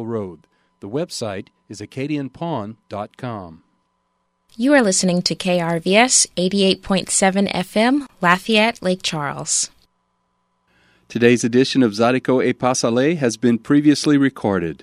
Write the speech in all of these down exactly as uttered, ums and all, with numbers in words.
Road. The website is acadian pawn dot com. You are listening to K R V S eighty-eight point seven F M, Lafayette, Lake Charles. Today's edition of Zydeco et Pasale has been previously recorded.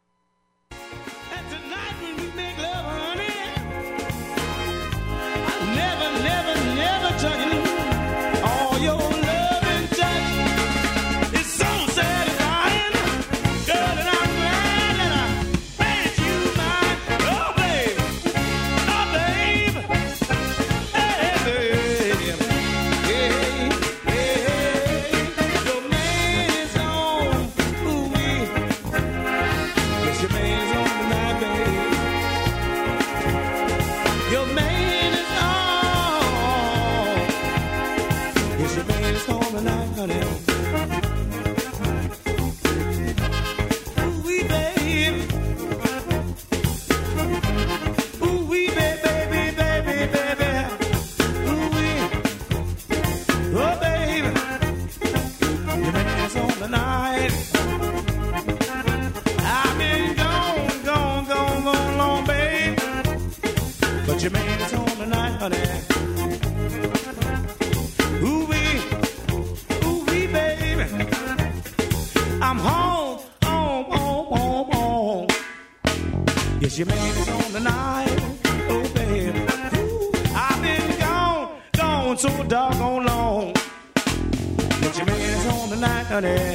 Your man is on tonight, oh baby. Ooh, I've been gone, gone so doggone long. But your man is on tonight, honey.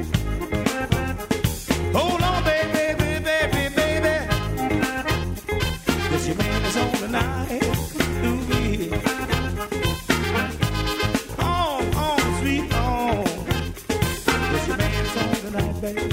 Hold on, baby, baby, baby, baby. Yes, your man is on tonight. Ooh, baby. On, on, sweet on. Yes, your man is on tonight, baby.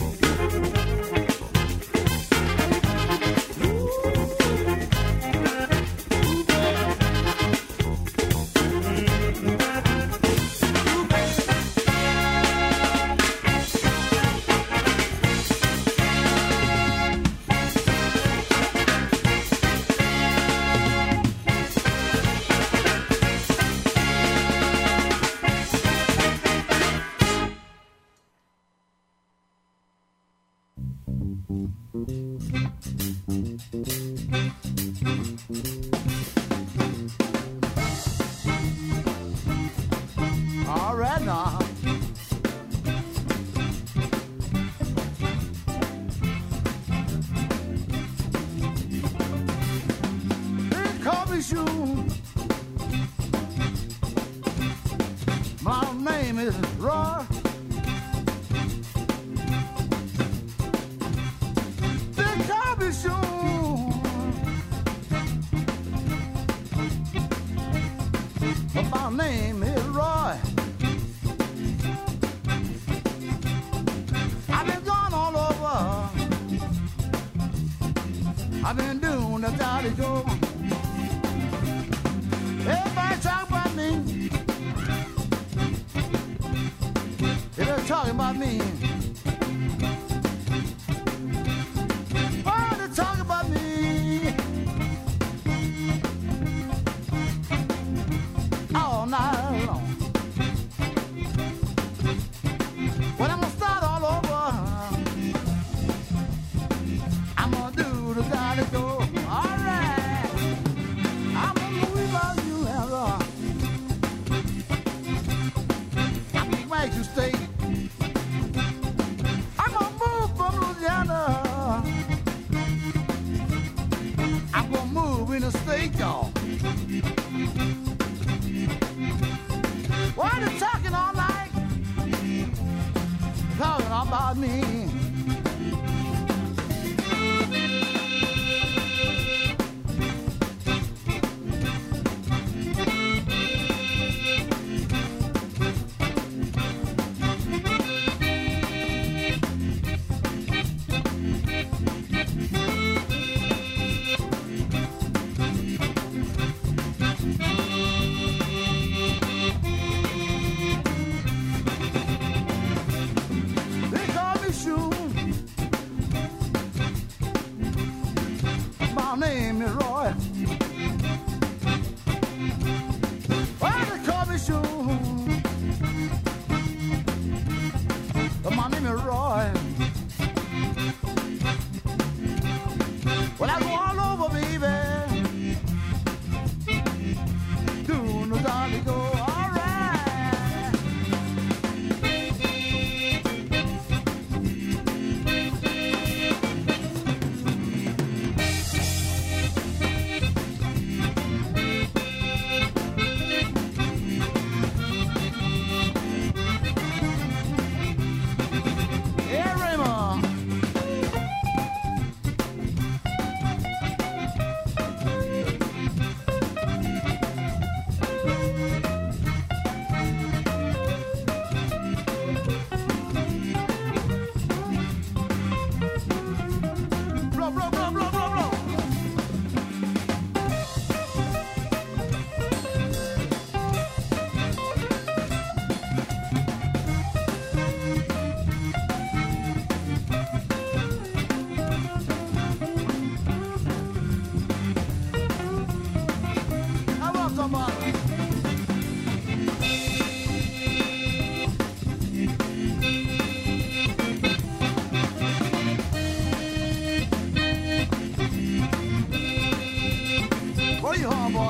on, boy.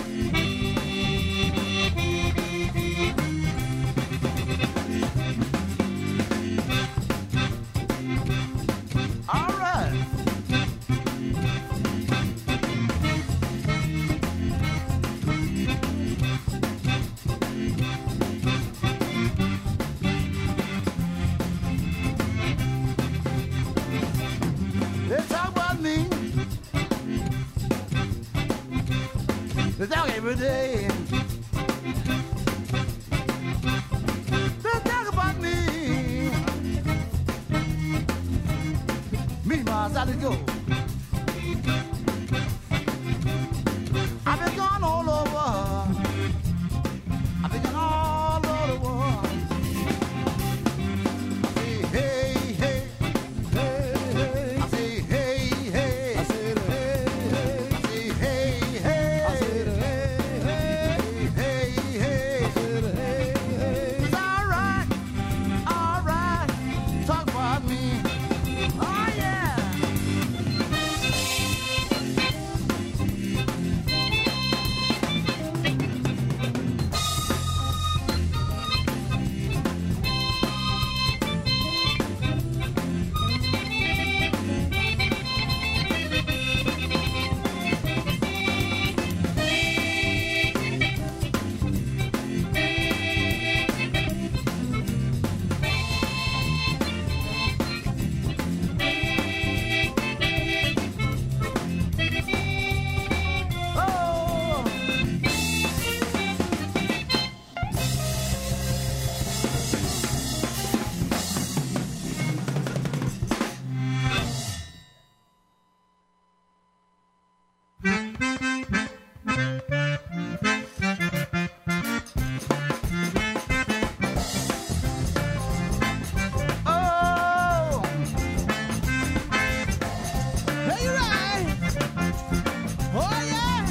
All right. They talk about me. They talk every day. They talk about me. Me, Mars, I go. I've been gone all over. I've been gone all over the world. I say, hey, hey, hey, hey. I say, hey, hey. I say, hey, hey. I say, hey, hey. I say, hey, hey. Hey, hey. I say, hey, hey. It's all right, all right. Talk about me. Oh, yeah. Oh. Oh. Hey, you right. Oh, yeah.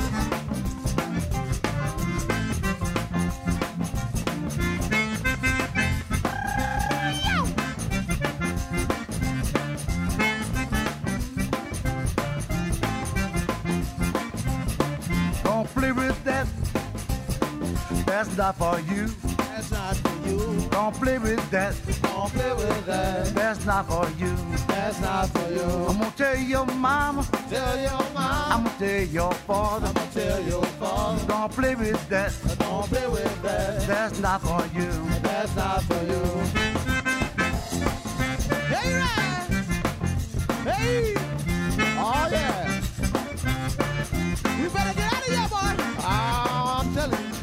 Don't play with that. That's not for you. That's not for you. Don't play with that. Don't play with that. That's not for you. That's not for you. I'm gonna tell your mama. Tell your mom. I'm gonna tell your father. I'ma tell your father. Don't play with that. Don't play with that. That's not for you. That's not for you. Hey, right. Hey. Oh, yeah. You better get out of here, boy. Oh, I'm telling you.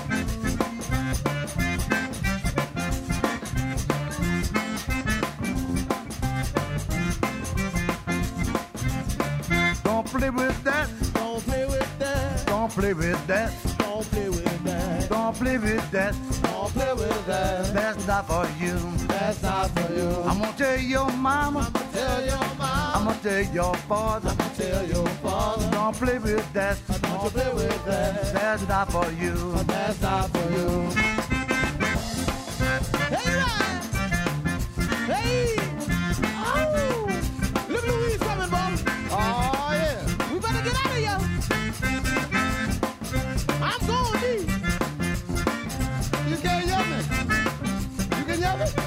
Don't play with that. Don't play with that. Don't play with that. Don't play with that. Don't play with that. Don't play with that. That's not for you. That's not for you. I'm gonna tell your mama. Tell your I'm mom. gonna tell your father. Tell your father. Don't play with that. Don't you play with that. That's not for you. That's not for you. Hey, Ryan! Hey! Oh! Look at Louise coming, Bob! Oh, yeah! We better get out of here! I'm going, D! You can't hear me! You can hear me?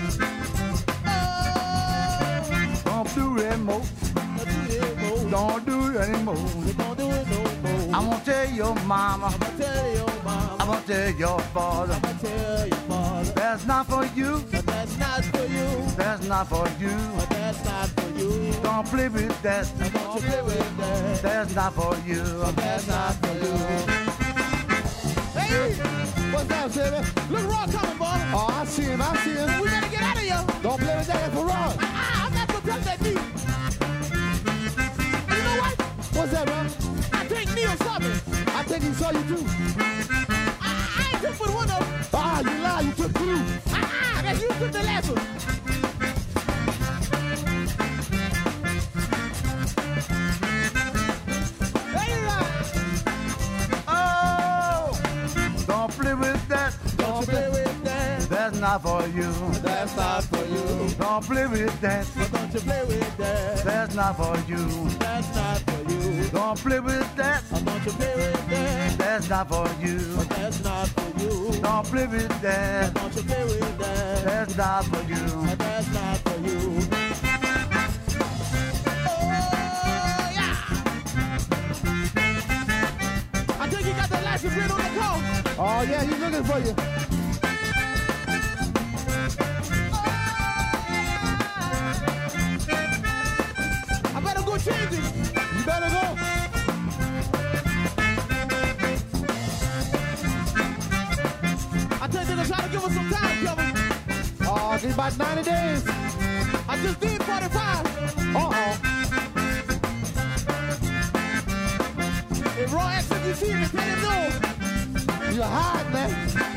Oh! Don't do it more. Don't do it no more. Don't do it anymore. Don't do it no more. I'm gonna tell your mama. I'ma tell your mom. I'm gonna tell your father. I'ma tell your father. That's not for you. But that's not for you. That's not for you. But that's not for you. Don't play with that. Don't you play with that. That's not for you. That's not for you. Hey! What's up, Sammy? Look, Raw coming, boy. Oh, I see him. I see him. We gotta get out of here. Don't play with that for Raw. Ah, I'm not gonna touch that knee. You know what? What's that, bro? I think Neil saw me. I think he saw you too. I, I ain't took but one of them. Ah, you lie. You took two. Ah, ah, that's you took the last one. Hey, right. Oh! Don't play with that. Don't play with that. That's not for you. That's not for you. Don't play with that. But don't you play with that. That's not for you. That's not for you. Don't play with that. But don't you play with that. That's not for you. But that's not for you. Don't play with that. But don't you play with that. That's not for you. But that's not for you. Oh, yeah. I think you got the license plate on the coat. Oh, yeah, he's looking for you. I better go change it. You better go. I tell you to try to give us some time, Kevin. Oh, it's about ninety days. I just did forty-five. Uh-oh. If Roy asks if you see him, tell him no. You're hot, man.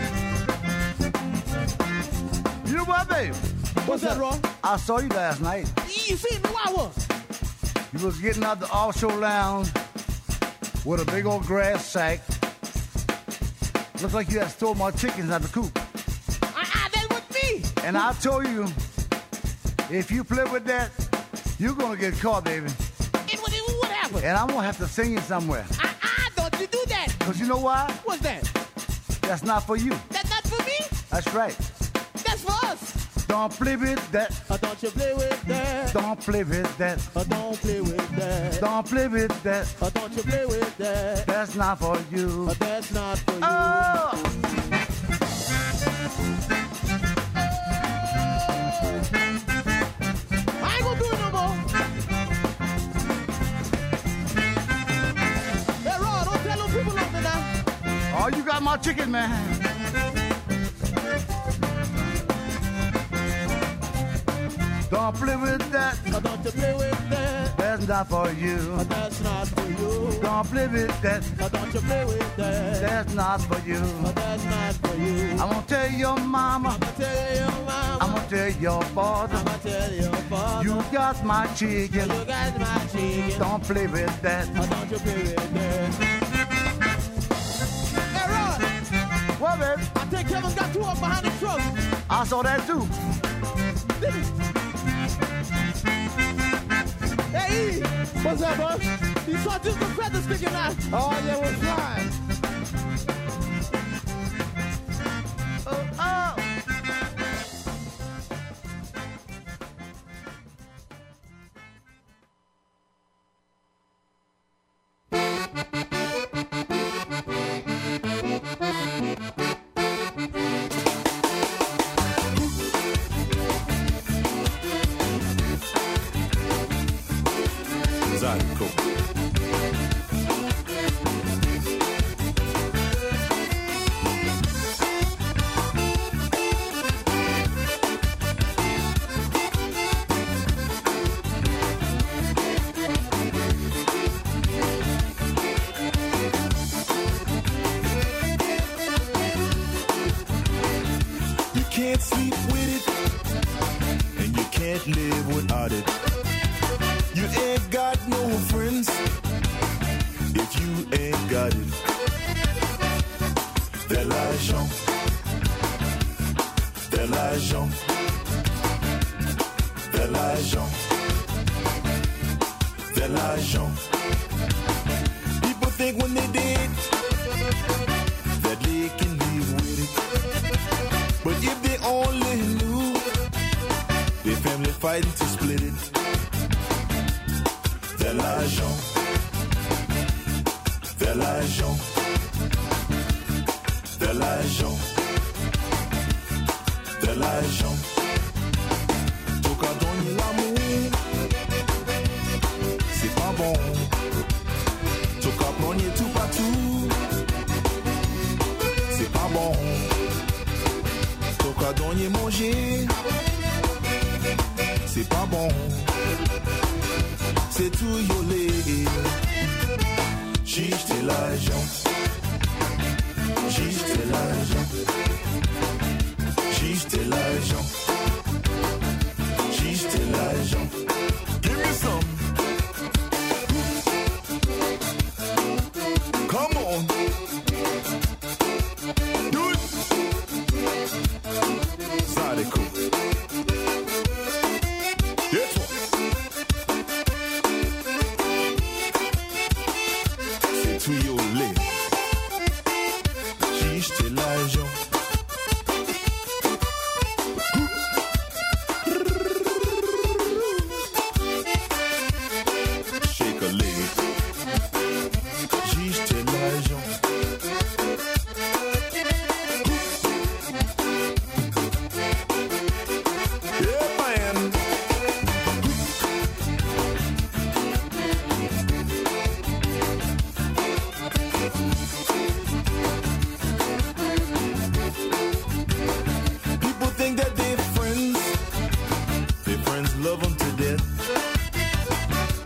You know what, babe? What's that, Roy? I saw you last night. You see me? Why was? You was getting out the offshore lounge with a big old grass sack. Looks like you had stole my chickens out the coop. Uh-uh, that was me. And I told you, if you play with that, you're gonna get caught, baby. And what, what happened? And I'm gonna have to sing it somewhere. Uh-uh, don't you do that. Cause you know why? What's that? That's not for you. That's not for me? That's right. That's for us. Don't play with that. Uh, don't you play with that. Don't play with that. Uh, don't play with that. Don't play with that. Uh, don't you play with that. That's not for you. Uh, that's not for you. Oh! I ain't gonna do it no more. Hey, Ron, don't tell them people nothing now. Oh, you got my chicken, man. Don't play with that. Uh, don't you play with that. That's not for you. Uh, that's not for you. Don't play with that. Uh, don't you play with that. That's not for you. Uh, that's not for you. I'm gonna tell your mama. I'ma tell your mama. I'm gonna tell your father. I'ma tell your father. You got my chicken. You got my chicken. Don't play with that. Uh, don't you play with that. Hey, Ron. What, babe? I think Kevin got two up behind the truck. I saw that too. Did he? Hey, E, what's up, bud? You saw just the feathers sticking out. Oh, yeah, we're flying. Oh, oh. Zydeco. You can't sleep with it, and you can't live without it. You ain't got no friends if you ain't got it. They're l'argent, they're l'argent, they're l'argent, they're l'argent. People think when they did that they can live with it, but if they only knew their family fighting to split it. De l'argent, de l'argent, de l'argent, de l'argent. Toka donner l'amour, c'est pas bon. Toka prendre tout partout, c'est pas bon. Toka donner manger, c'est pas bon. C'est tout yolé. Juste l'argent. Juste l'argent. Juste l'argent. Juste l'argent. Give me some. Come on. Do it.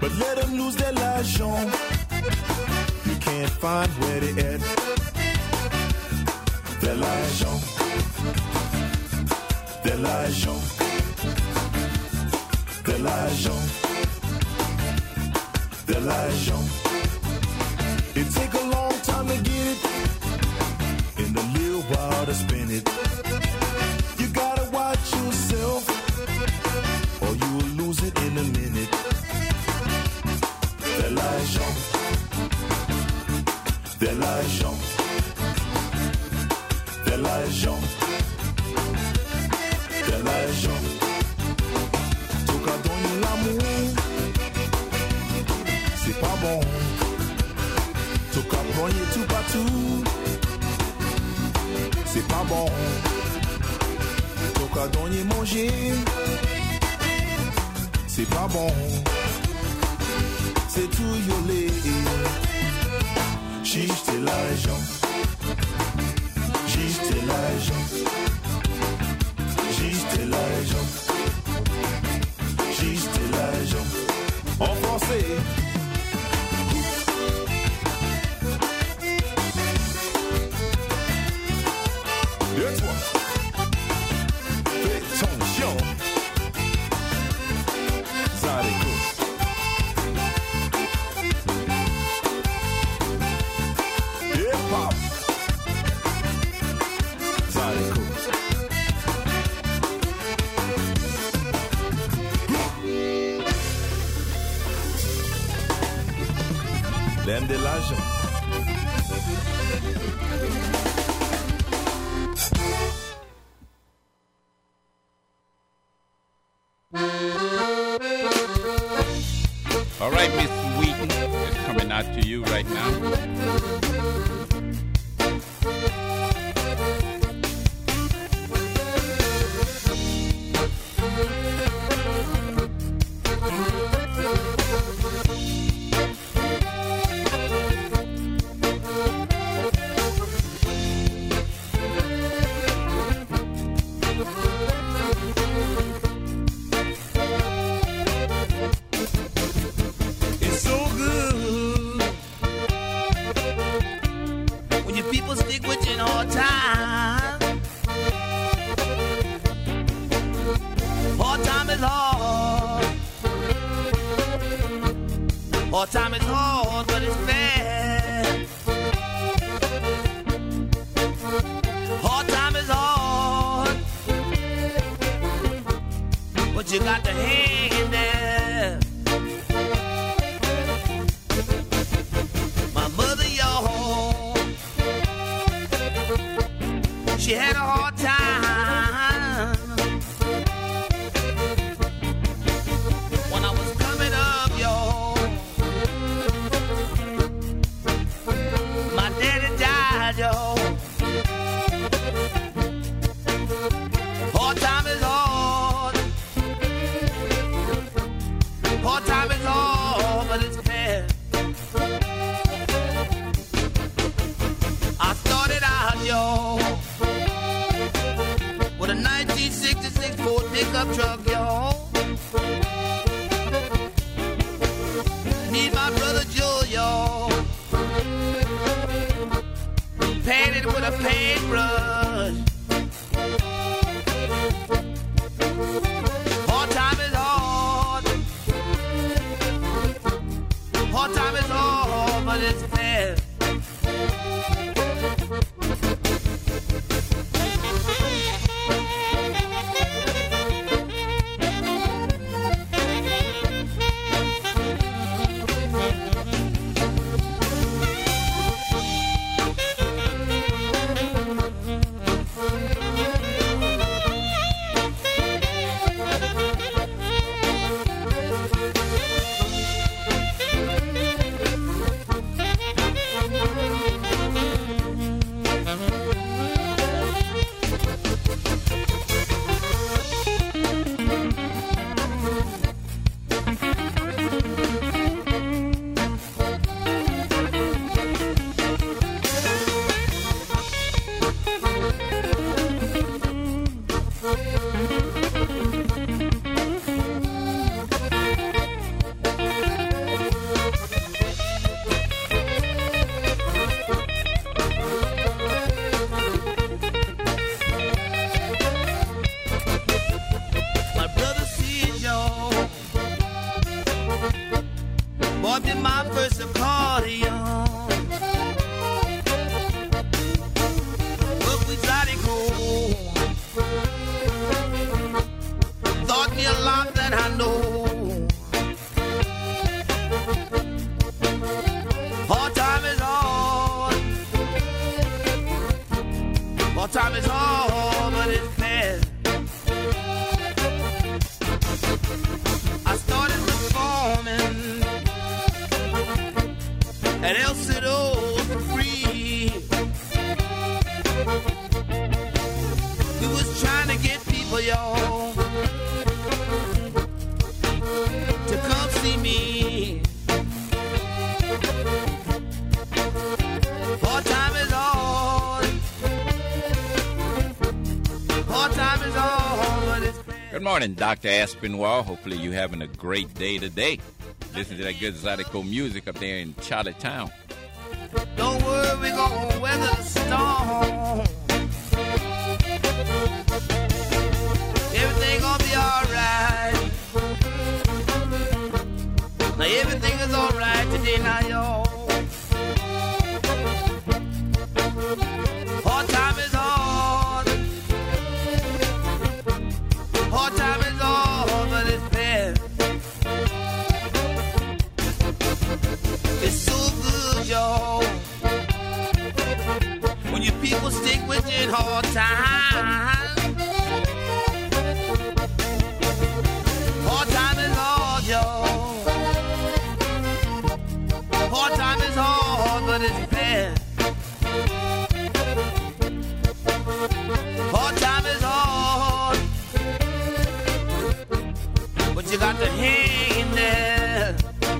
but let them lose their l'argent. You can't find where they at. Their l'argent, their l'argent, their l'argent, their l'argent. It take a long time to get it, and a little while to spend it. You gotta watch yourself, or you will lose it in a minute. De l'argent, de l'argent, de l'argent, de l'argent. Tout cas donner l'amour, c'est pas bon. Tout cas prendre tout partout, c'est pas bon. Tout cas donner manger, c'est pas bon. C'est tout yolé. Juste l'argent, juste l'argent, juste l'argent, juste l'argent. En français. Deux, trois. Fais ton show. Zydeco. Hip-hop. Zydeco. L'aime de l'argent. All right, Miss Wheaton is coming out to you right now. It's so good when your people stick with you in hard times. Hard time is hard. Hard time is hard, but it's fair. Hard time is hard, but you got to hang in there. My mother, y'all, she had a hard time when I was coming up, y'all. My daddy died, y'all. Hard time is hard. Hard time is hard, but it's fair. I started out, y'all, with a nineteen sixty-six Ford pickup truck, y'all. Need my brother Joe, y'all. Painted with a paintbrush. Hard time is hard. Hard time is hard, but it's fair. bought me my first accordion. Look, we got it cool. Taught me a lot that I know. Hard time is hard. Hard time is hard, but it's fast. I started performing at El Cido for free. We was trying to get people, y'all, to come see me. Hard time is hard. Hard time is hard, but it's fair. Good morning, Doctor Aspinwall. Hopefully you're having a great day today. Listen to that good Zydeco music up there in Charlottetown. Don't worry, we're gonna weather the storm. Everything gonna be alright. Now everything is alright today now, y'all. Hard time is hard. Hard time is hard, but it's fair. It's so good, y'all, when you people stick with you in hard times. Hard time is hard, y'all. Hard time is hard, but it's fair. Hard time is hard, but you got to hang in there.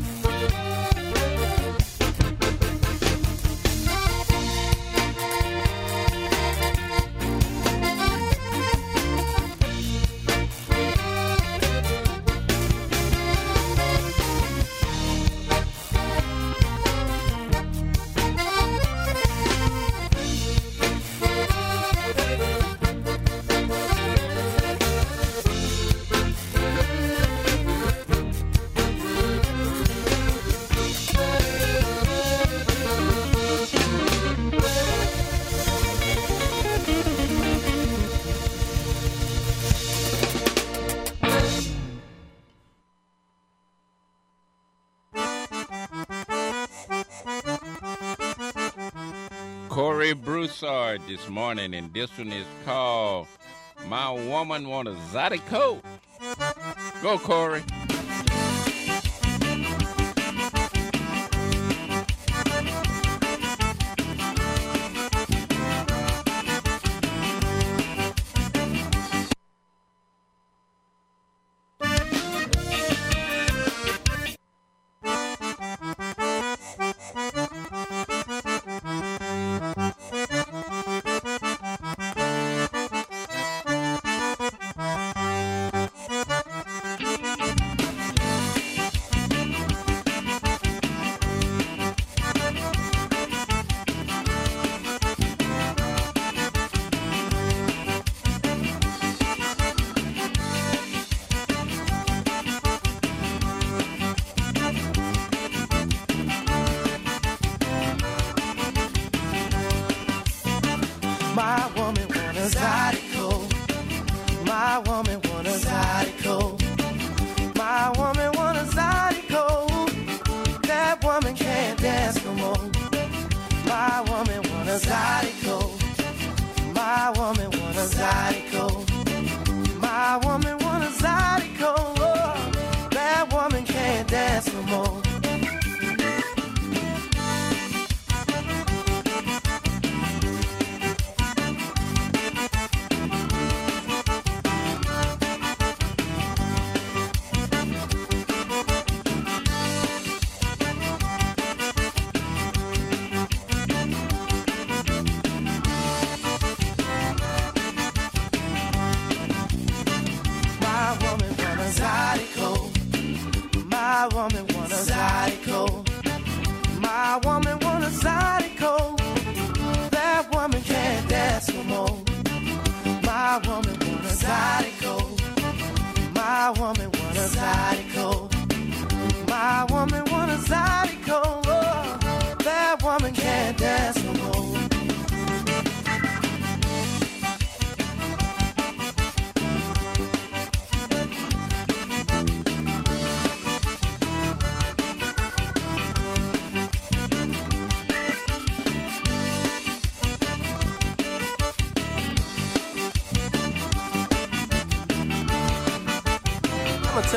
Corey Broussard this morning, and this one is called My Woman Want a Zydeco. Go, Corey. My woman want a Zydeco. My woman want a Zydeco. My woman want a Zydeco. That woman can't dance no more. My woman want a Zydeco. My woman want a Zydeco. My woman want a Zydeco. Oh, that woman can't dance no more. My woman want a Zydeco. My woman want a Zydeco. That woman can't dance no more. My woman want a Zydeco. My woman want a Zydeco. My woman want a Zydeco.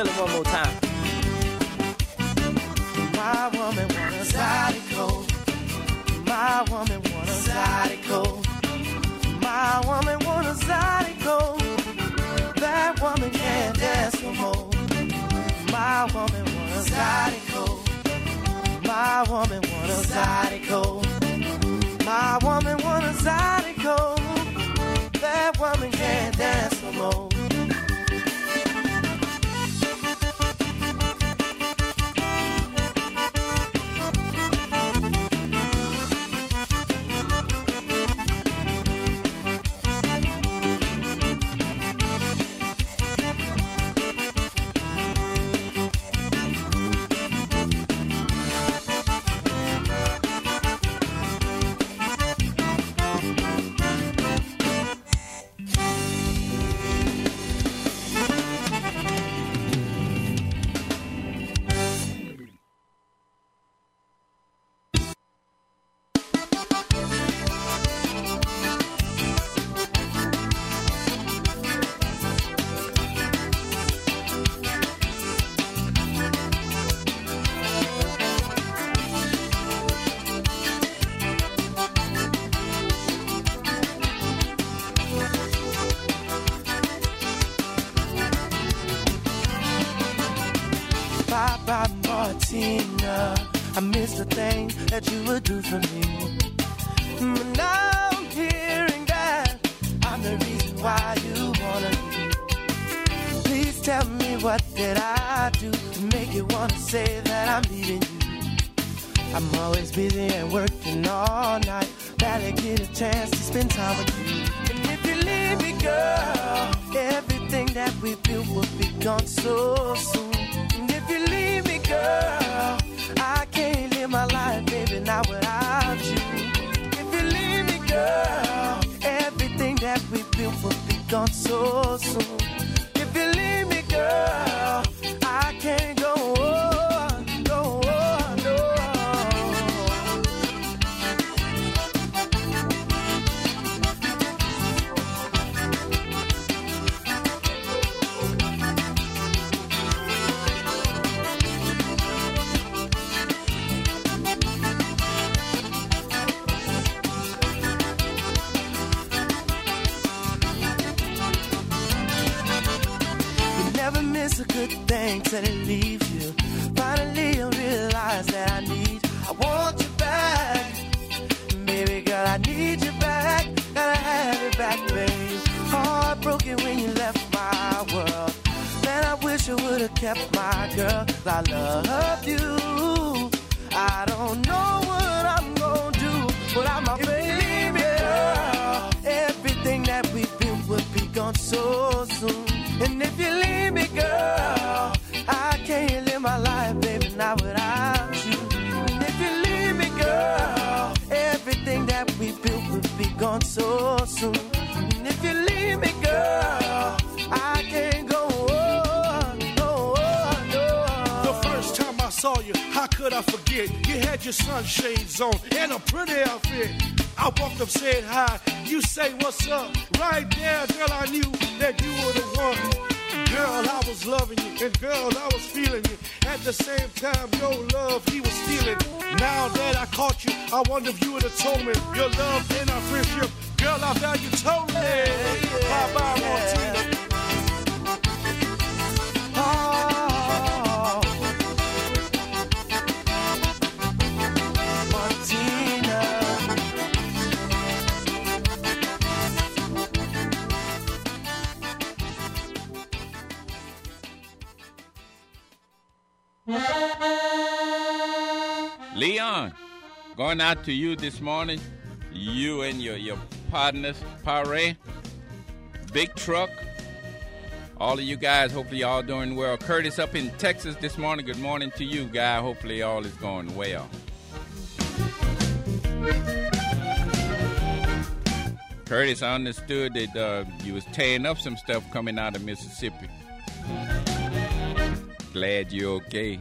Tell it one more time. My woman want a Zydeco. My woman want a Zydeco. My woman want a Zydeco. That woman can't dance no more. My woman want a Zydeco. My woman want a Zydeco. My woman want a Zydeco. That woman can't dance no more. Bye-bye, Martina. I miss the thing that you would do for me. But now I'm hearing that I'm the reason why you wanna leave. Please tell me what did I do to make you wanna say that I'm leaving you. I'm always busy and working all night, barely get a chance to spend time with you. And if you leave me, girl, everything that we built will be gone so soon. And if you leave me, girl, I can't live my life, baby, not without you. If you leave me, girl, everything that we built will be gone so soon. If you leave me, girl, I can't go on, go on, no. It's a good thing till it leaves you. Finally you realize that I need, I want you back. Baby girl, I need you back. Gotta have you back, babe. Heartbroken when you left my world. Man, I wish I would've kept my girl. I love you. I don't know what I'm gonna do without my baby girl. Everything that we built would be gone so soon. And if you leave me, girl, I can't live my life, baby, not without you. And if you leave me, girl, everything that we built would be gone so soon. And if you leave me, girl, I can't go on, go on, go on. The first time I saw you, how could I forget? You had your sunshades on and a pretty outfit. I walked up, said hi, you say what's up. Right there, girl, I knew that you were the one. Girl, I was loving you, and girl, I was feeling you. At the same time, your love, he was stealing. Now that I caught you, I wonder if you would have told me your love and our friendship. Girl, I value totally. Bye-bye, Martina. Oh. Leon, going out to you this morning, you and your, your partners, Pare, Big Truck, all of you guys, hopefully y'all doing well. Curtis up in Texas this morning, good morning to you, guy. Hopefully all is going well. Curtis, I understood that uh, you was tearing up some stuff coming out of Mississippi. Glad you're okay.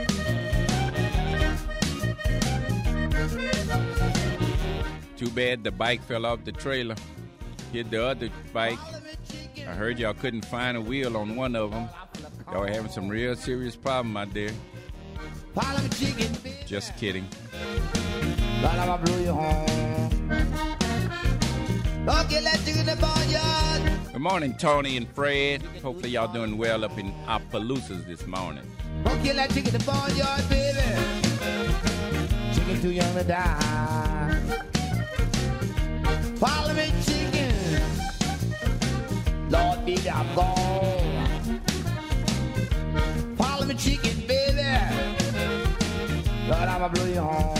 Too bad the bike fell off the trailer, hit the other bike. I heard y'all couldn't find a wheel on one of them. Y'all having some real serious problem out there. Follow me, chicken, baby. Just kidding. Lord, I'ma blow you home. Don't get that chicken in the barnyard. Good morning, Tony and Fred. Hopefully y'all doing well up in Opelousas this morning. Don't get that chicken in the barnyard, baby. Chicken too young to die. Follow me, chicken. Lord, baby, I'm gone. Follow me, chicken, baby. Lord, I'ma blow you home.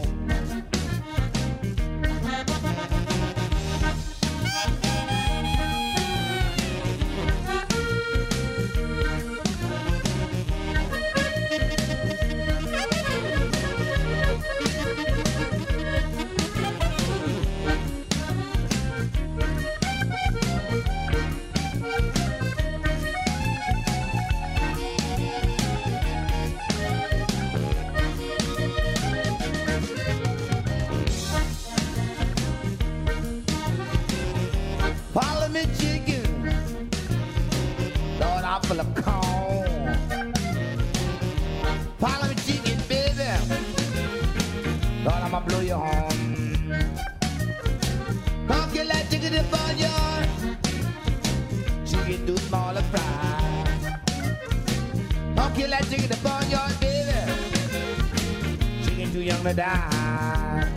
Follow me, chicken. Lord, I'm full of corn. Follow me, chicken, baby. Lord, I'ma blow you home. Don't kill that chicken in the barnyard. Chicken too small to fry. Don't kill that chicken in the barnyard, baby. Chicken too young to die.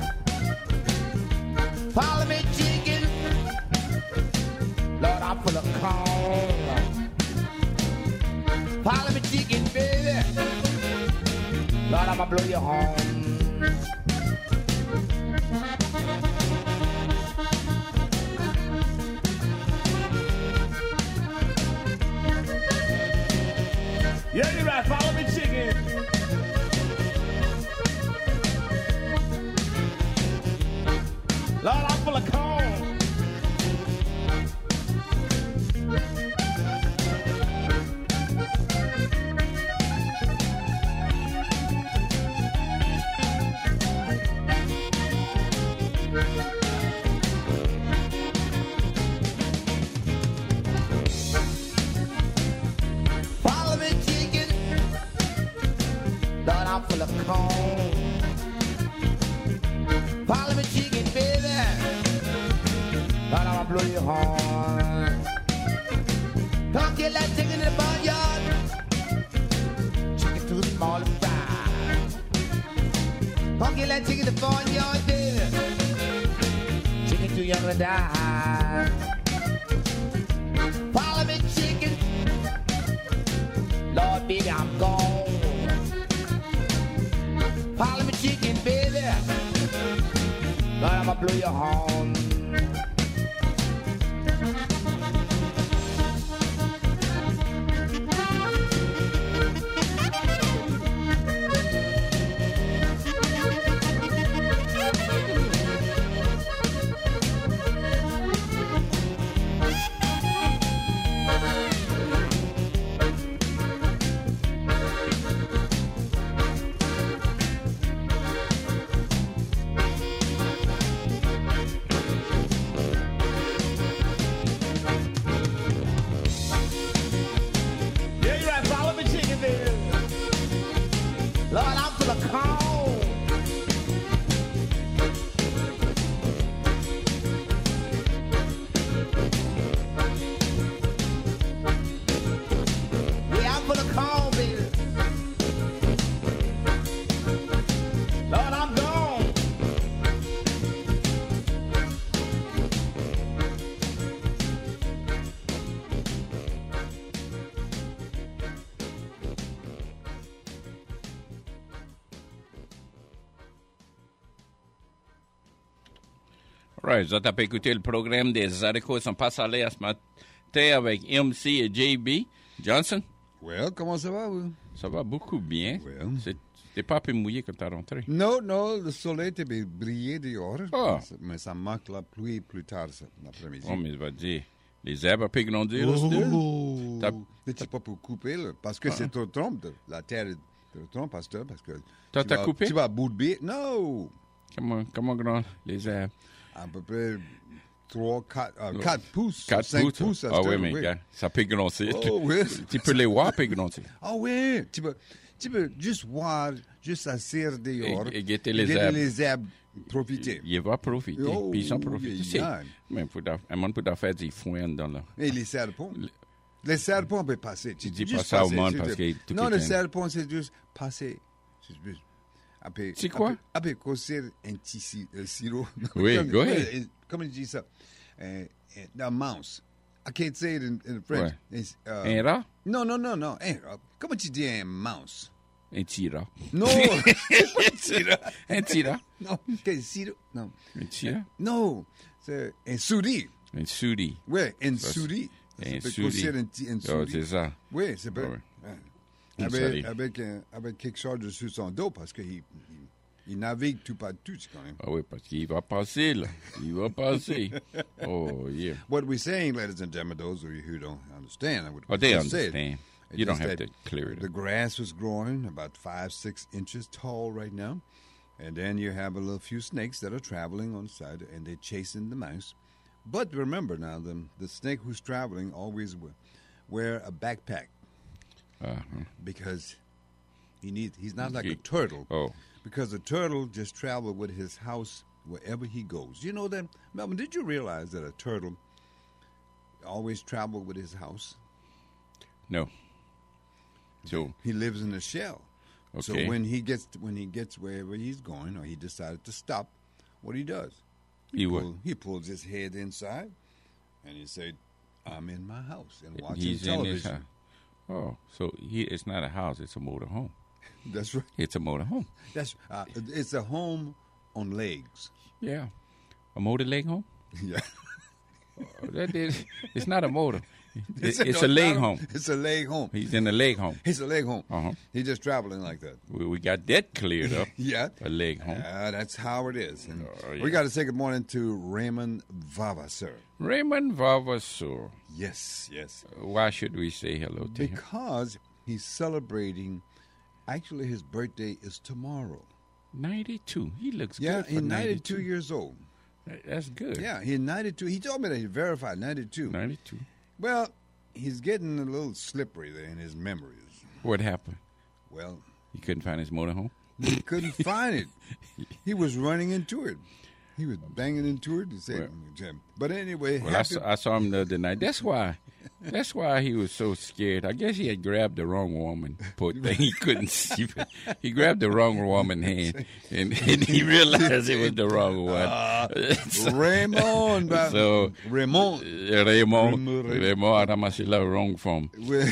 Follow me, chicken. Lord, I'm full of corn. Follow me, chicken, baby. Lord, I'ma blow you home. Yeah, you're right. Follow me, chicken. Lord, I'm full of corn. Follow me, chicken. Lord, I'm full of corn. Follow me, chicken, baby. Lord, I'ma blow you home. Come get that chicken in the barnyard. Chicken too small to fry. Come get that chicken in the barnyard, baby. Chicken too young to die. Follow me, chicken. Lord, baby, I'm gone. Follow me, chicken, baby. Lord, I'ma blow you home. Yeah, you're right. Follow me, chicken, baby. Lord, I'm full of corn. Yeah, I'm full of corn, baby. Lord, I'm gone. All right, vous êtes à écouter le programme des Zydeco. On passe à l'air ce matin avec M C et J B. Johnson, Well, comment ça va, vous? ça va beaucoup bien. Well. C'est- T'es pas un peu mouillé quand t'es rentré? Non, non, le soleil était brillé dehors, Ah. mais ça manque la pluie plus tard cet après-midi. Oh, mais je vais te dire, les herbes à grandir, là, Oh. T'as- Mais tu pas pour couper, là, parce que c'est trop trompe, de- la terre est trop trompe, pasteur, parce que... Toi, tu t'as vas- coupé? Tu vas bout de biais. Non! Comment, comment grand les herbes? À peu près trois, quatre, euh, quatre pouces, Quatre cinq pouces. pouces. ça Ah se oui, donne, mais oui. gars, ça peut groncer. Oh, oui. Tu peux les voir peut groncer. Ah oui, tu peux, tu peux juste voir, juste asseoir dehors. Et- et guetter les herbes. les herbes, profiter. Il va profiter. Oh, Puis ils sont profiter. yeah, C'est- yeah. Mais faut da- un monde peut faire des foins dans là. Et les serpents. Les serpents peuvent passer. Tu Tu dis juste pas ça au passer, monde c'est parce tout. que tout Non, est le un- serpent, c'est juste passer. C'est juste. Après, C'est quoi? Après, après causer un petit si- euh, sirop. Oui, Comme- go ahead. ouais, Comment on dit ça? Uh, a mouse. I can't say it in, in French. Ouais. It's, uh, Un rat? Non, non, non, non. Un rat. Comment tu dis un mouse? Un petit rat. Non. Un petit rat. Non. Quel sirop? Non. Un petit rat. Non. C'est un souris. Un souris. Oui, un Ça, souris. Un Ça peut souris. causer un petit- un Oh, souris. c'est ça. Oui, c'est vrai. Ah ouais. Ouais. Un souris. Avec, avec, un- avec quelque chose dessus son dos parce qu'il il, il navigue tout partout quand même. Ah oui, parce qu'il va passer, là. Il va passer. Oh, yeah. What we're saying, ladies and gentlemen, those of you who don't understand, what Oh, we they just said, understand. it's You don't just have that to clear it The up. grass was growing about five, six inches tall right now. And then you have a little few snakes that are traveling on the side, and they're chasing the mouse. But remember now, the, the snake who's traveling always wear, wear a backpack Uh-huh. because he needs. He's not like He- a turtle. Oh. Because a turtle just travels with his house wherever he goes. You know that, Melvin? Did you realize that a turtle always travels with his house? No. So, He lives in a shell. So Okay. when he gets when he gets wherever he's going, or he decided to stop, what he does, he would. pull- he pulls his head inside, and he said, "I'm in my house and watching He's in his television." house. Oh, so he, it's not a house, it's a motor home. That's right. It's a motor home. That's uh, it's a home on legs. Yeah. A motor leg home? Yeah. Oh, that is, it's not a motor. It's, a- it's no, a leg not home. It's a leg home. He's in a leg home. It's a leg home. Uh-huh. He's just traveling like that. We, we got that cleared up. Yeah. A leg home. Uh, that's how it is. And Oh, yeah. We got to say good morning to Raymond Vavasseur. Raymond Vavasseur. Yes, yes. Why should we say hello to him? Because he's celebrating, actually, his birthday is tomorrow. ninety-two. He looks Yeah, good for he's ninety-two. ninety-two years old. That's good. Yeah, he's ninety-two. He told me that he verified ninety-two. ninety-two. Well, he's getting a little slippery there in his memories. What happened? Well, He couldn't find his motorhome? he couldn't find it. He was running into it. He was banging into it. He said, but anyway, Well, I happy- saw, I saw him the other night. That's why. That's why he was so scared. I guess he had grabbed the wrong woman. Poor thing. He couldn't see. He grabbed the wrong woman hand, and, and he realized it was the wrong one. so, Raymond, ba- so Raymond. uh, Raymond, Raymond. Raymond a ramassé la wrong forme. Well,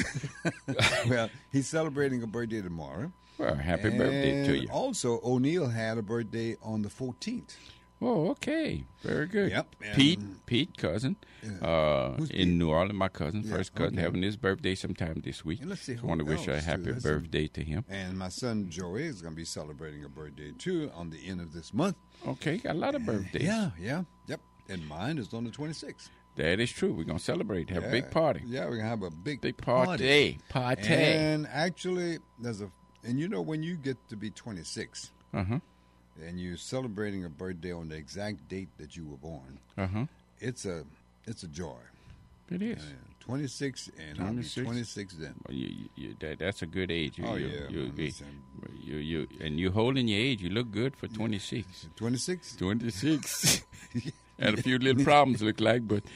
well, he's celebrating a birthday tomorrow. Well, happy birthday to And you. Also, O'Neill had a birthday on the fourteenth. Oh, okay. Very good. Yep, Pete, and- Pete, cousin, uh, Who's in Pete? New Orleans, my cousin, Yeah, first cousin, okay. having his birthday sometime this week. And let's see So who I want to wish a else, too. happy Let's- birthday to him. And my son Joey is going to be celebrating a birthday too on the end of this month. Okay, got a lot of birthdays. Yeah, yeah, yep. And mine is on the twenty-sixth. That is true. We're going to celebrate, have yeah. a big party. Yeah, we're going to have a big, Big party. Party. And actually, there's a, and you know, when you get to be twenty-six Uh-huh. and you're celebrating a birthday on the exact date that you were born, Uh-huh. it's a, it's a joy. It is. Yeah, twenty-six, and I'll be twenty-six. twenty-six then. Well, you, you, you- that, that's a good age. You, Oh, you, yeah, You, man, you, listen. you, you, and you holding your age. You look good for twenty-six. twenty-six? twenty-six. Had a few little problems, look like, but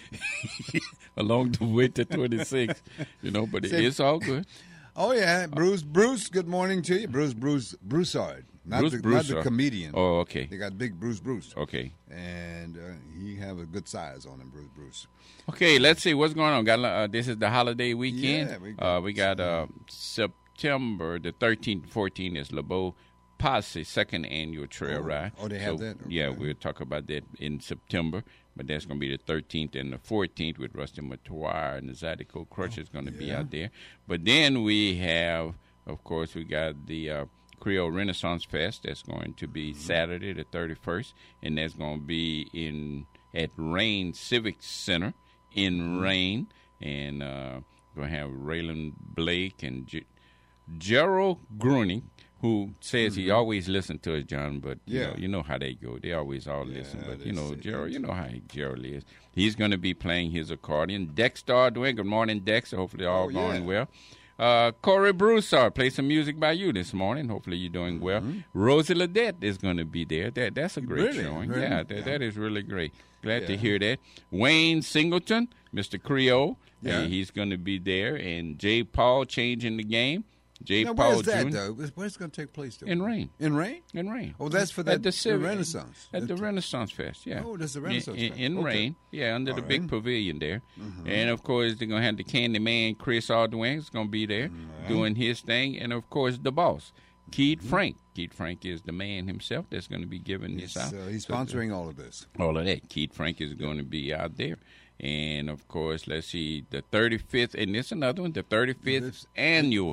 along the way to twenty-six, you know, but it, Say- it's all good. Oh, yeah. Bruce, Bruce, good morning to you. Bruce, Bruce, Broussard. Not, Bruce the, not Broussard. the comedian. Oh, okay. They got big Bruce Bruce. Okay. And uh, he have a good size on him, Bruce Bruce. Okay, let's see what's going on. Got uh, this is the holiday weekend. Yeah, we got- uh, we got uh, September the thirteenth, fourteenth is LeBeau Posse second annual trail Oh, ride. oh, they have So, that? Yeah, Okay. we'll talk about that in September. But that's going to be the thirteenth and the fourteenth with Rusty Matoir and the Zydeco Crush is going to be Oh, yeah. out there. But then we have, of course, we got the uh, Creole Renaissance Fest. That's going to be Mm-hmm. Saturday the thirty-first, and that's going to be in at Rain Civic Center in Mm-hmm. Rain, and uh, going to have Raylan Blake and J- Gerald Gruning who says he always listens to us, John, but you Yeah. know, you know how they go. They always all Yeah, listen. But they you know, say Gerald, that. you know how Gerald is. He's going to be playing his accordion. Dexter Arduin, good morning, Dexter. Hopefully all Oh, going yeah. well. Uh, Corey Broussard, play some music by you this morning. Hopefully you're doing well. Rosie Ledette is going to be there. That That's a great Mm-hmm. Really? showing. Really? Yeah, that, Yeah. that is really great. Glad to Yeah. hear that. Wayne Singleton, Mister Creole, Yeah. uh, he's going to be there. And J. Paul changing the game. J. Now, Paul where's that, Junior though? Where's where's it going to take place, though? In Rain. In Rain? In Rain. Oh, that's for At that the, the Civic- Renaissance. At the That's- Renaissance Fest, yeah. Oh, that's the In- Renaissance in, Fest. in Okay. Rain, yeah, under the All big right. pavilion there. And, of course, they're going to have the Candy Man, Chris Arduin, is going to be there doing his thing. And, of course, the boss, Keith Frank. Keith Frank is the man himself that's going to be giving He's, this out. uh, he's So, sponsoring all of this. all of that. Keith Frank is going to be out there. And, of course, let's see, the thirty-fifth, and this another one, the thirty-fifth This- annual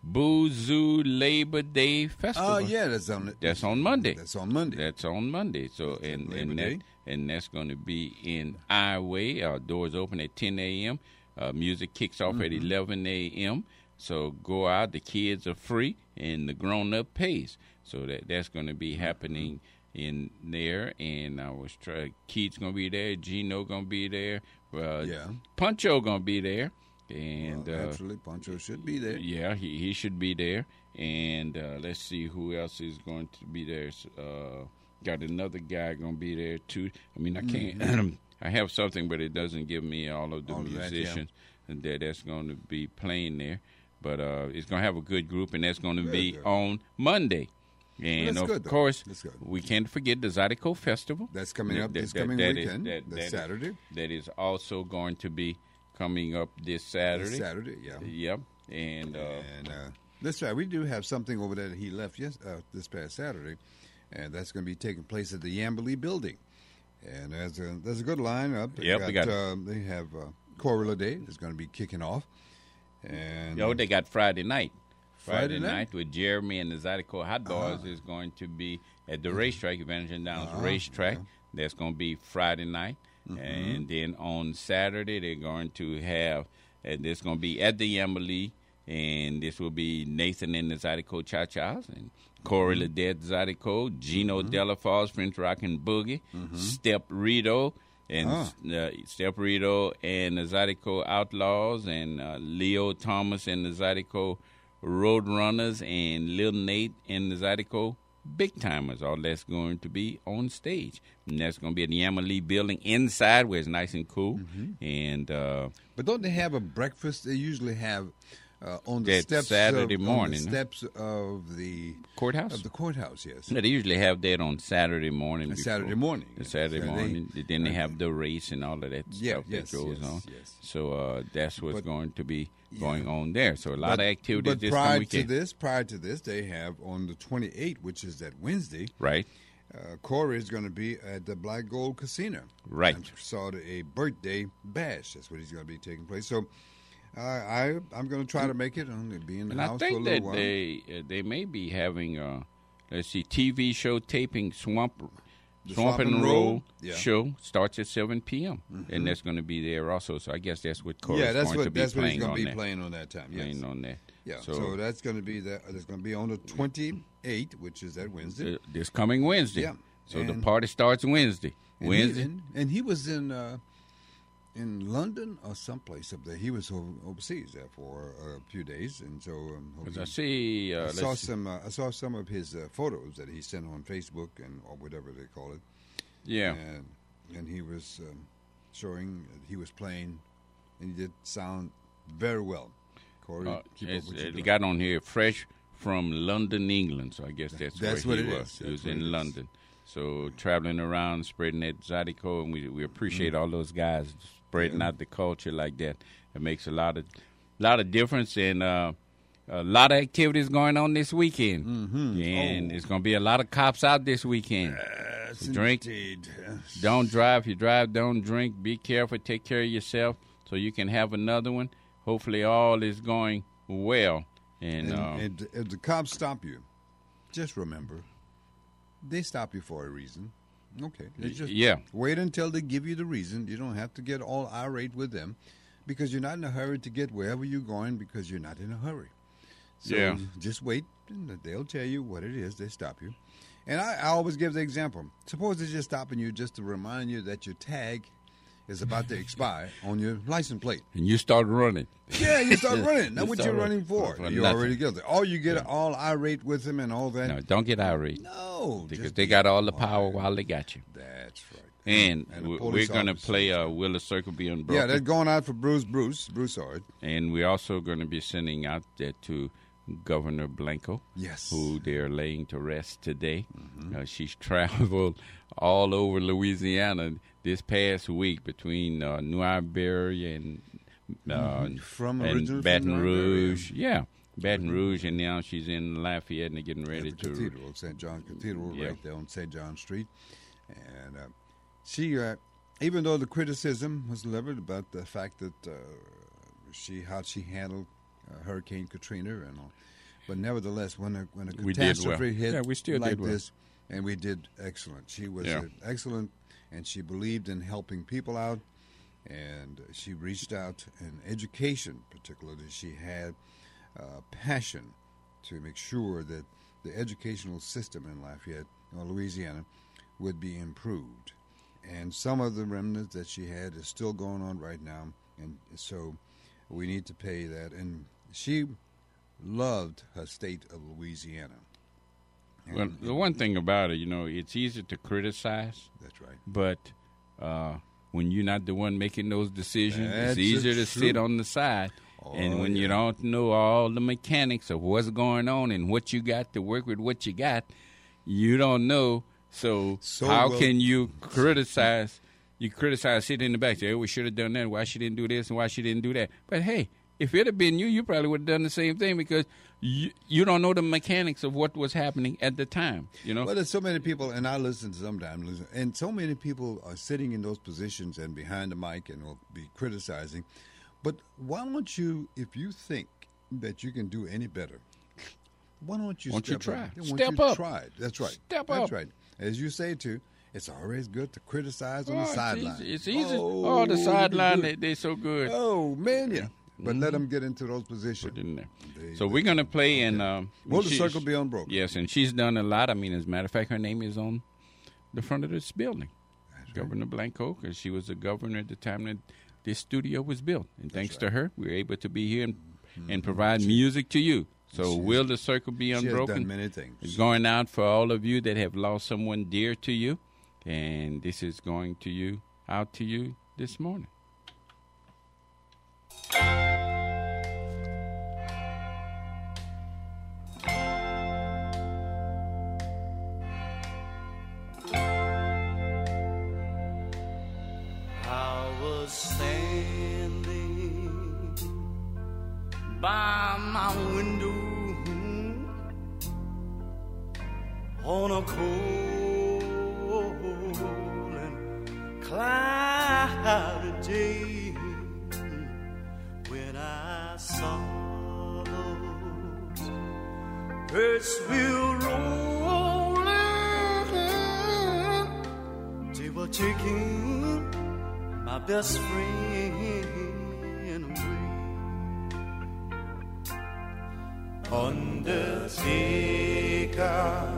Boozoo Labor Day Festival. Oh, yeah, that's on it. That's on Monday. That's on Monday. That's on Monday. So and Labor and, Day. that, and that's going to be in Iowa. Our doors open at ten a.m. Uh, music kicks off at Mm-hmm. eleven a.m. So go out. The kids are free, and the grown up pays. So that that's going to be happening in there. And I was trying. Keith's going to be there. Gino going to be there. Uh, Yeah. Puncho going to be there. And Well, uh, naturally, Poncho should be there. yeah, he, he should be there. And uh, let's see who else is going to be there. Uh, got another guy going to be there, too. I mean, I can't. I have something, but it doesn't give me all of the All of that, yeah. musicians that that's going to be playing there. But uh, it's going to have a good group, and that's going to Good, be good. on Monday. And, that's of good, though. course, That's good. we can't forget the Zydeco Festival. That's coming That- up that- this that- coming that is- weekend. that- That's that is- Saturday. that is also going to be coming up this Saturday. This Saturday, yeah. Yep. And, uh, And uh, that's right. We do have something over there that he left yes, uh, this past Saturday, and that's going to be taking place at the Yamberley Building. And there's a there's a good lineup. They Yep, we got it. um, they have uh, Corey Day is going to be kicking off, and Yo, they got Friday night. Friday, Friday night? night? with Jeremy and the Zydeco Hot Dogs is going to be at the racetrack, Evangeline Downs racetrack. That's going to be Friday night. And then on Saturday, they're going to have, and this going to be at the Yamberley, and this will be Nathan and the Zydeco Cha-Chas, and Corey Ledette Zydeco, Gino Delafosse, French Rockin' Boogie, Step Rito, and uh, Step Rito and the Zydeco Outlaws, and uh, Leo Thomas and the Zydeco Roadrunners, and Lil Nate and the Zydeco Big Timers. All that's going to be on stage. And that's going to be at the Yammerley Building inside where it's nice and cool. And uh, but don't they have a breakfast? They usually have uh, on the That steps Saturday of, morning, on huh? the steps of the courthouse. of the courthouse. Yes, No, they usually have that on Saturday morning. On before- Saturday morning, The yeah. Saturday Saturday- morning. Then they have the race and all of that Yeah, stuff yes, that goes yes, on. yes. So uh, that's what's But- going to be going on there. So a lot But- of activities But this prior coming to weekend. this, prior to this, they have on the twenty-eighth, which is that Wednesday. Right. Uh, Corey is going to be at the Black Gold Casino. Right. And saw the- a birthday bash. That's what he's going to be taking place. So uh, I I'm going to try to make it. I'm going to be in the And house I for a think little that while. they uh, they may be having uh, let's see T V show taping Swamp The Swamp and Swamp and Roll Roll, yeah. show starts at seven p.m. and that's going to be there also. So I guess that's what Corey's yeah, that's going what to be that's what playing he's going on to be that. playing on that time. Yes. Playing on that. Yeah. So, So, that's going to be that. That's going to be on the twenty-eighth, which is that Wednesday. uh, this coming Wednesday. Yeah. So the And- party starts Wednesday. And Wednesday. He, and, and he was in uh, in London or someplace up there. He was over, overseas there for a few days, and so um, Because I hopefully- see, uh, I let's saw see. some. Uh, I saw some of his uh, photos that he sent on Facebook and or whatever they call it. yeah. And, and he was um, showing that he was playing, and he did sound very well. Corey, Uh, keep up it's- what uh, you're they doing. got on here fresh from London, England. So I guess that's, That's where what he it was. is. He That's was what in it is. London. So traveling around, spreading that Zydeco, and we we appreciate Mm-hmm. all those guys spreading out the culture like that. It makes a lot of lot of difference, and uh, a lot of activities going on this weekend. Mm-hmm. And Oh. there's going to be a lot of cops out this weekend. Yes, So drink. indeed. Don't drive. If you drive, don't drink. Be careful. Take care of yourself so you can have another one. Hopefully, all is going well. And, And, uh, and if the cops stop you, just remember, they stop you for a reason. Okay. They just yeah. wait until they give you the reason. You don't have to get all irate with them because you're not in a hurry to get wherever you're going because you're not in a hurry. So Yeah. just wait, and they'll tell you what it is. They stop you. And I, I always give the example. Suppose they're just stopping you just to remind you that your tag is about to expire on your license plate. And you start running. Yeah, you start running. Now, You what start you're running. running for? For You're nothing. already guilty. Or you get all irate with them and all that. No, don't get irate. No, Because just they be got all the quiet. power while they got you. That's right. And, And the we- police we're going to officer. play uh, Will the Circle Be Unbroken? Yeah, they're going out for Bruce Bruce, Broussard. And we're also going to be sending out that to Governor Blanco, Yes. who they're laying to rest today. Mm-hmm. Uh, she's traveled all over Louisiana this past week between uh, New Iberia and, uh, From and originally from Baton New Rouge. Yeah, Baton Rouge, and now she's in Lafayette and they're getting ready At the to. Cathedral, Saint John Cathedral, Yeah. right there on Saint John Street. And uh, she, uh, even though the criticism was leveled about the fact that uh, she how she handled uh, Hurricane Katrina and all, but nevertheless, when a when a We did well. catastrophe hit Yeah, we still like did well. this, and we did excellent. She was Yeah. uh, excellent, and she believed in helping people out, and she reached out in education, particularly. She had uh, passion to make sure that the educational system in Lafayette, or Louisiana, would be improved. And some of the remnants that she had is still going on right now, and so we need to pay that. And she loved her state of Louisiana. And Well, the one thing about it, you know, it's easy to criticize, that's right. but uh, when you're not the one making those decisions, That's it's easier the to sit truth. on the side. Oh, and when you yeah. don't know all the mechanics of what's going on and what you got to work with, what you got, you don't know. So, So how well- can you criticize? You criticize sitting in the back, say, oh, we should have done that, why she didn't do this, and why she didn't do that. But, hey, if it had been you, you probably would have done the same thing because you, you don't know the mechanics of what was happening at the time, you know? Well, there's so many people, and I listen sometimes, listen, and so many people are sitting in those positions and behind the mic and will be criticizing. But why don't you, if you think that you can do any better, why don't you Why don't you step try? up? Yeah, why Step don't you up. Try it? That's right. Step That's up. right. As you say, too, it's always good to criticize on Oh, the it's sideline. easy. It's easy. Oh, Oh, the they sideline, do they, good. they're so good. Oh, man, yeah. But let them get into those positions. Put it in there. They- So they- we're going to play and um, Will the she- circle be unbroken? Yes, and she's done a lot. I mean, as a matter of fact, her name is on the front of this building. That's right. Governor Blanco, because she was the governor at the time that this studio was built. And thanks to her, we were able to be here and, and provide music to you. So She will the circle be She has unbroken? done many things. It's going out for all of you that have lost someone dear to you. And this is going to you, out to you this morning. I was standing by my window on a cold and cloudy day when I saw those birds will rolling. They were taking my best friend away. Undertaker,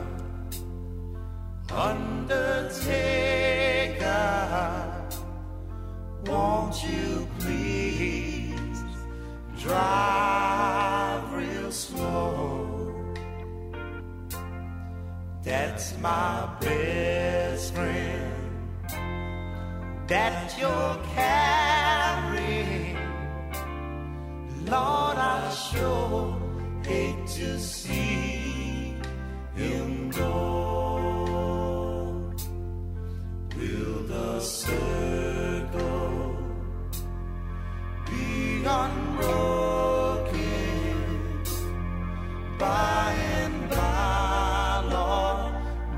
Undertaker, won't you please drive real slow? That's my best friend that you're carrying. Lord, I sure hate to see him go. Will the circle be unbroken by and by, Lord,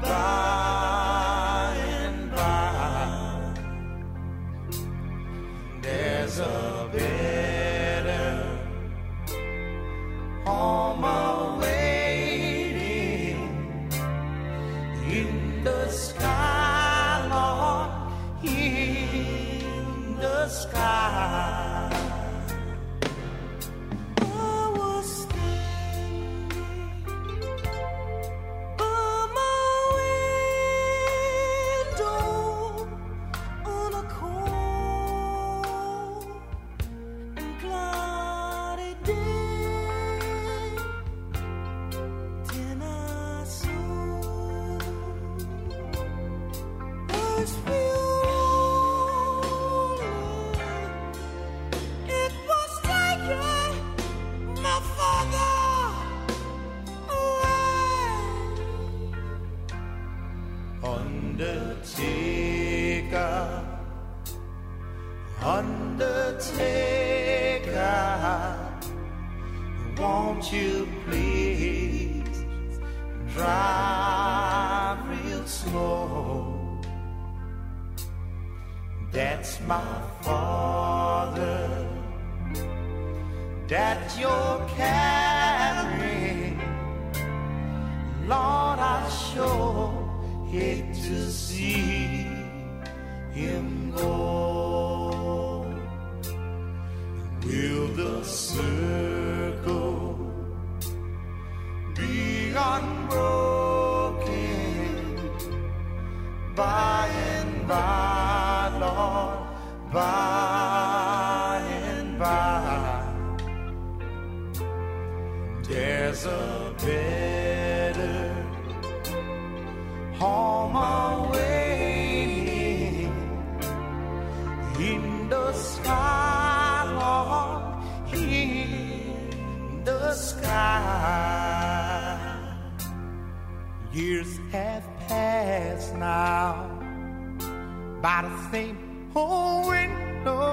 by and by? There's a better home awaiting in the sky, Lord, in the sky. I was standing first funeral, it was taking my father away. Undertaker, Undertaker, won't you please drive real slow? That's my father that you're carrying. Lord, I sure hate to see him go. Will the circle be unbroken by and by, Lord, by and by? There's a better home awaiting in the sky, Lord, in the sky. Years have passed now by the same old window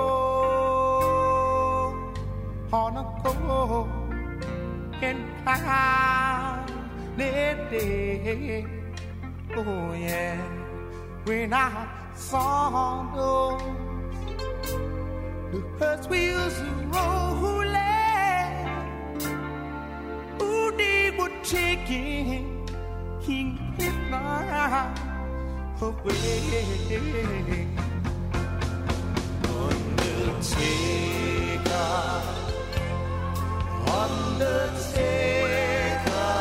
on a cold and cloudy day. Oh yeah, when I saw those the first wheels rolling, ooh, they were taking King Hitler away. Undertaker, Undertaker,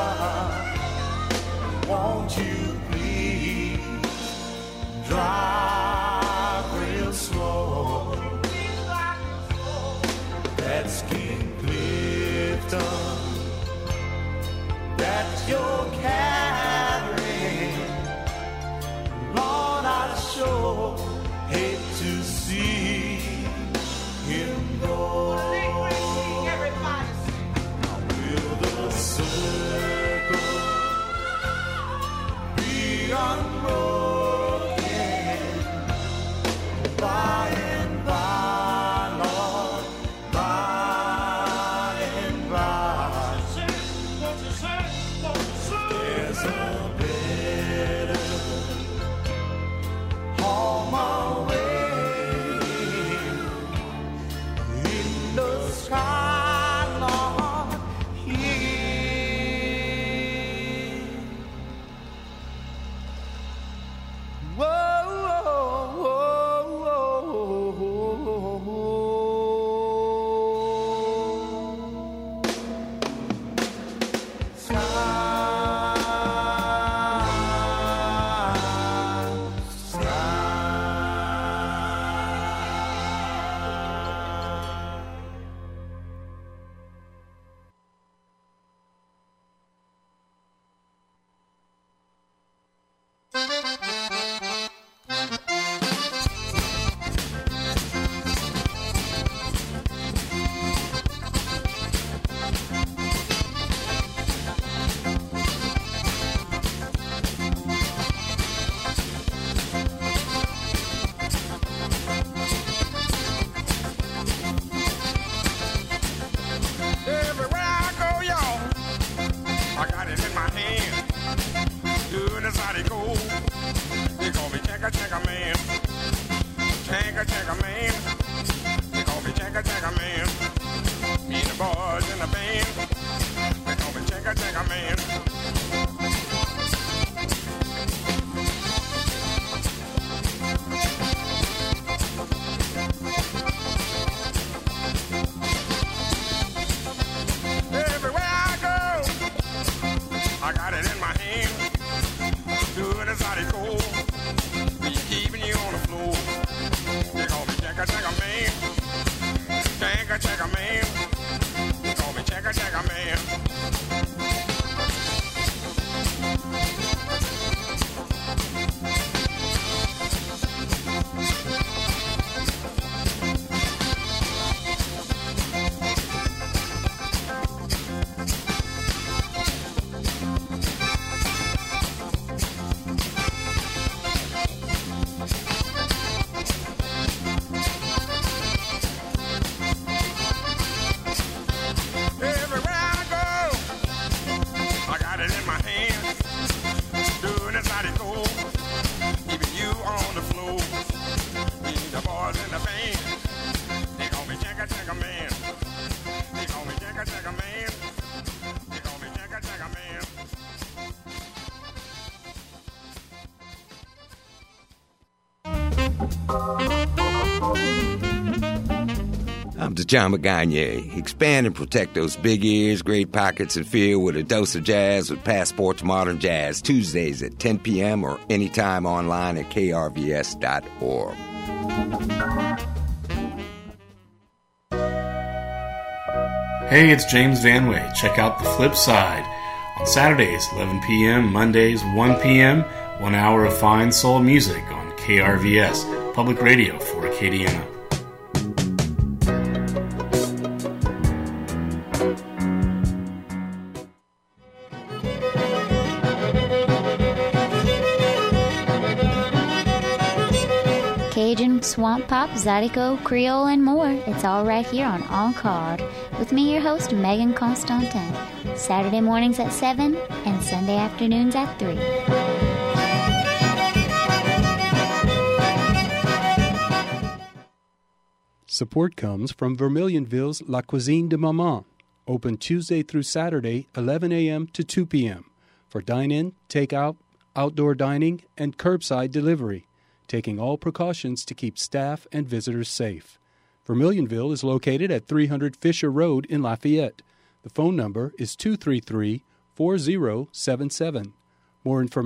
won't you please drive real slow? That's King Clifton that you're carrying. Lord, I sure hate to see him go. Will the circle be unbroken by and by, Lord, by and by? There's a better home away in the sky, Lord, here. Whoa, whoa, whoa, whoa. Everywhere I go, y'all, I got it in my hand. Good as how they go. They call me Checka Checka Man. Checka Checka Man. They call me Checka Checka Man. Me and the boys in the band. They call me Checka Checka Man. Everywhere I go, I got it in my hand. Good as how they go. We keeping you on the floor. They call me Checka I'm John Gagne. Expand and protect those big ears, great pockets, and feel with a dose of jazz with Passport to Modern Jazz, Tuesdays at ten p.m. or anytime online at k r v s dot org. Hey, it's James Vanway. Check out The Flip Side. On Saturdays, eleven p.m., Mondays, one p.m., one hour of fine soul music on K R V S, public radio for Acadiana. Cajun, Swamp Pop, Zydeco, Creole, and more. It's all right here on En Card. With me, your host, Megan Constantin. Saturday mornings at seven and Sunday afternoons at three. Support comes from Vermilionville's La Cuisine de Maman, open Tuesday through Saturday, eleven a.m. to two p.m. for dine-in, take-out, outdoor dining, and curbside delivery, taking all precautions to keep staff and visitors safe. Vermilionville is located at three hundred Fisher Road in Lafayette. The phone number is two three three, four zero seven seven. More information